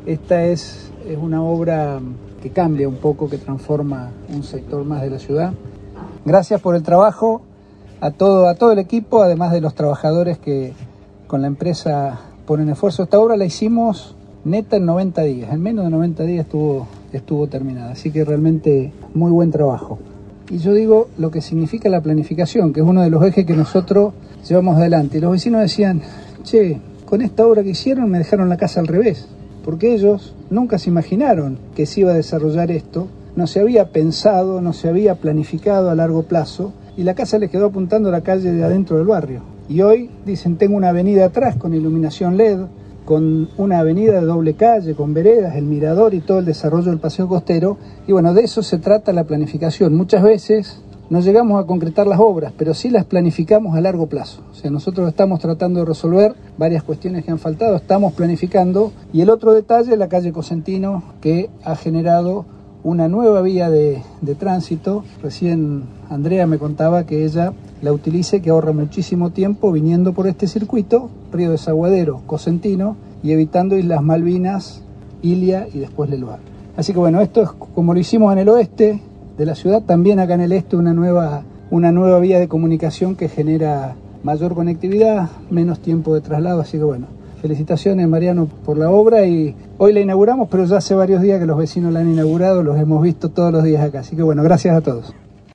Esta es una obra que cambia un poco, que transforma un sector más de la ciudad. Gracias por el trabajo a todo el equipo, además de los trabajadores que con la empresa ponen esfuerzo. Esta obra la hicimos neta en 90 días, en menos de 90 días estuvo terminada, así que realmente muy buen trabajo. Y yo digo lo que significa la planificación, que es uno de los ejes que nosotros llevamos adelante. Y los vecinos decían, che, con esta obra que hicieron me dejaron la casa al revés, porque ellos nunca se imaginaron que se iba a desarrollar esto, no se había pensado, no se había planificado a largo plazo, y la casa les quedó apuntando a la calle de adentro del barrio. Y hoy dicen, tengo una avenida atrás con iluminación LED, con una avenida de doble calle, con veredas, el mirador y todo el desarrollo del paseo costero. Y bueno, de eso se trata la planificación. Muchas veces no llegamos a concretar las obras, pero sí las planificamos a largo plazo. O sea, nosotros estamos tratando de resolver varias cuestiones que han faltado, estamos planificando. Y el otro detalle, la calle Cosentino, que ha generado una nueva vía de tránsito. Recién Andrea me contaba que ella la utilice, que ahorra muchísimo tiempo viniendo por este circuito, Río Desaguadero, Cosentino, y evitando Islas Malvinas, Ilia y después Leluar. Así que bueno, esto es como lo hicimos en el oeste de la ciudad, también acá en el este una nueva vía de comunicación que genera mayor conectividad, menos tiempo de traslado, así que bueno, felicitaciones Mariano por la obra, y hoy la inauguramos, pero ya hace varios días que los vecinos la han inaugurado, los hemos visto todos los días acá, así que bueno, gracias a todos.